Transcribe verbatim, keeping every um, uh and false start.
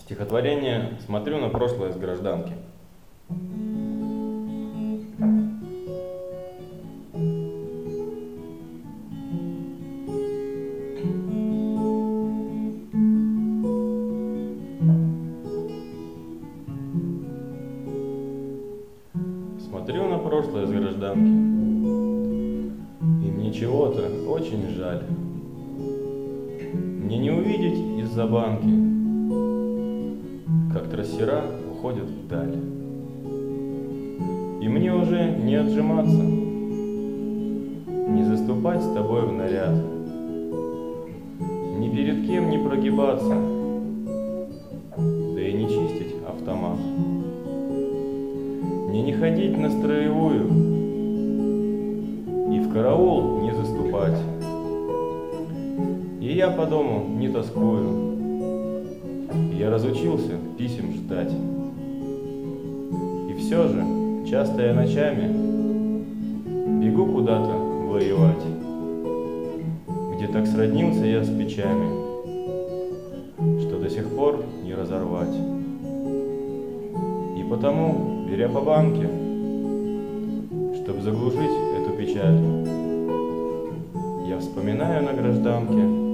Стихотворение «Смотрю на прошлое с гражданки». Смотрю на прошлое с гражданки, и мне чего-то очень жаль. Мне не увидеть из-за банки, как трассера уходят вдаль. И мне уже не отжиматься, не заступать с тобой в наряд, ни перед кем не прогибаться, да и не чистить автомат. Мне не ходить на строевую и в караул не заступать. И я по дому не тоскую, я разучился писем ждать. И все же, часто я ночами бегу куда-то воевать, где так сроднился я с печами, что до сих пор не разорвать. И потому, беря по банке, чтоб заглушить эту печаль, я вспоминаю на гражданке